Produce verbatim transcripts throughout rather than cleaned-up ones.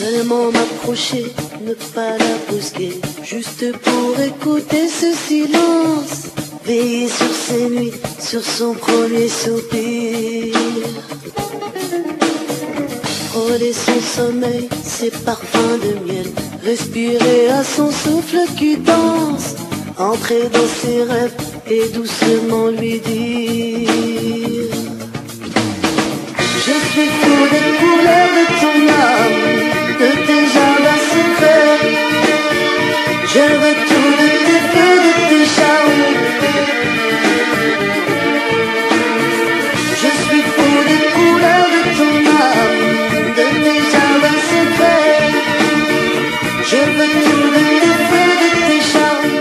Seulement m'approcher, ne pas la brusquer, juste pour écouter ce silence. Veiller sur ses nuits, sur son premier soupir. Frôler son sommeil, ses parfums de miel. Respirer à son souffle qui danse. Entrer dans ses rêves et doucement lui dire: je suis fou des couleurs de ton âme, de tes jardins secrets. Je veux tout de tes feux, de tes charmes. Je suis fou des couleurs de ton âme, de tes jardins secrets. Je veux tout de tes feux, de tes charmes.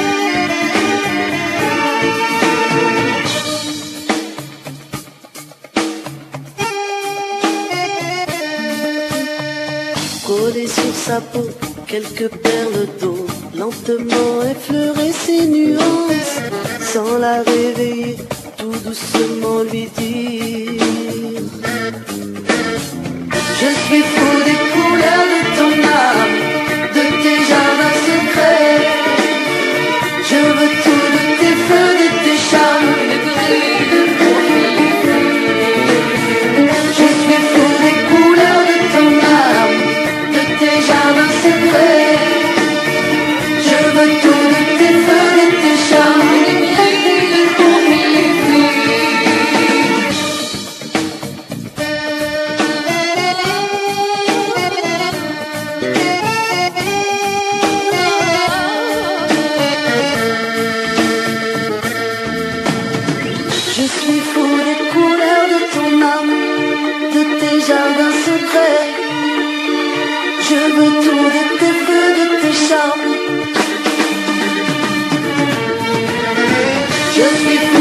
Coller sur sa peau quelques perles d'eau, lentement effleurer ses nuances, sans la réveiller, tout doucement lui dire: je suis fou des couleurs de ton âme, de tes jardins secrets. Je veux tout de tes feux, de tes charmes. Je suis fou des couleurs de ton âme, de tes jardins secrets. Je veux tout de tes feux, de tes charmes. Je suis fou des couleurs de ton âme, de tes jardins secrets. Je veux tout de tes feux, de tes charmes. Je suis fou